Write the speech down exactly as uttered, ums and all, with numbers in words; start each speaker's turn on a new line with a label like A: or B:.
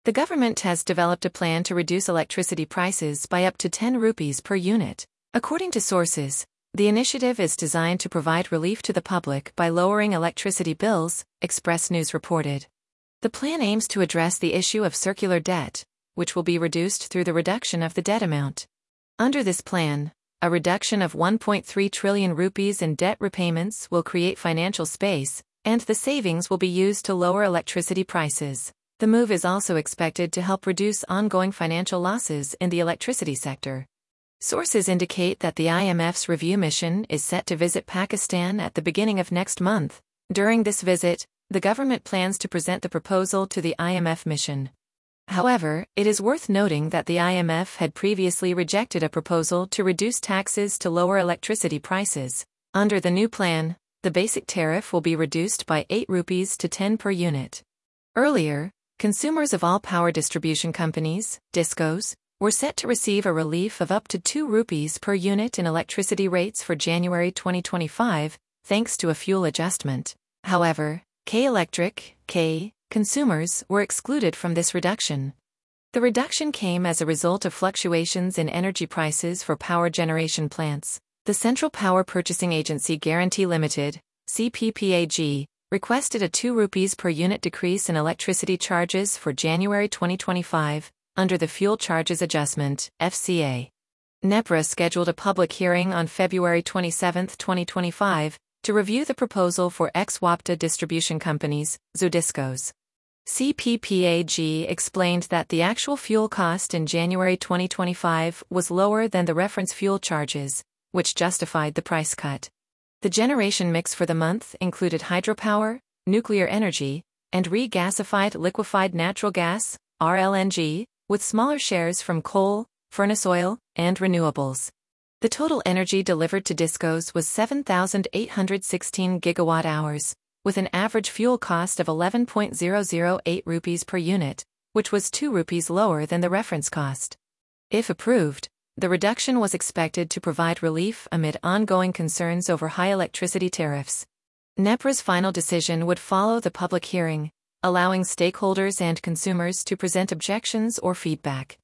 A: The government has developed a plan to reduce electricity prices by up to ten rupees per unit. According to sources, the initiative is designed to provide relief to the public by lowering electricity bills, Express News reported. The plan aims to address the issue of circular debt, which will be reduced through the reduction of the debt amount. Under this plan, a reduction of one point three trillion rupees in debt repayments will create financial space, and the savings will be used to lower electricity prices. The move is also expected to help reduce ongoing financial losses in the electricity sector. Sources indicate that the I M F's review mission is set to visit Pakistan at the beginning of next month. During this visit, the government plans to present the proposal to the I M F mission. However, it is worth noting that the I M F had previously rejected a proposal to reduce taxes to lower electricity prices. Under the new plan, the basic tariff will be reduced by eight rupees to ten per unit. Earlier, consumers of all power distribution companies, DISCOs, were set to receive a relief of up to two rupees per unit in electricity rates for January twenty twenty-five, thanks to a fuel adjustment. However, K Electric, K, consumers were excluded from this reduction. The reduction came as a result of fluctuations in energy prices for power generation plants. The Central Power Purchasing Agency Guarantee Limited, C P P A G, requested a two rupees per unit decrease in electricity charges for January twenty twenty-five, under the Fuel Charges Adjustment, F C A. NEPRA scheduled a public hearing on February twenty-seventh, twenty twenty-five, to review the proposal for ex-WAPTA distribution companies, ZODISCOs. C P P A G explained that the actual fuel cost in January twenty twenty-five was lower than the reference fuel charges, which justified the price cut. The generation mix for the month included hydropower, nuclear energy, and regasified liquefied natural gas, R L N G, with smaller shares from coal, furnace oil, and renewables. The total energy delivered to DISCOs was seven thousand eight hundred sixteen gigawatt hours, with an average fuel cost of eleven point zero zero eight rupees per unit, which was two rupees lower than the reference cost. If approved, the reduction was expected to provide relief amid ongoing concerns over high electricity tariffs. NEPRA's final decision would follow the public hearing, allowing stakeholders and consumers to present objections or feedback.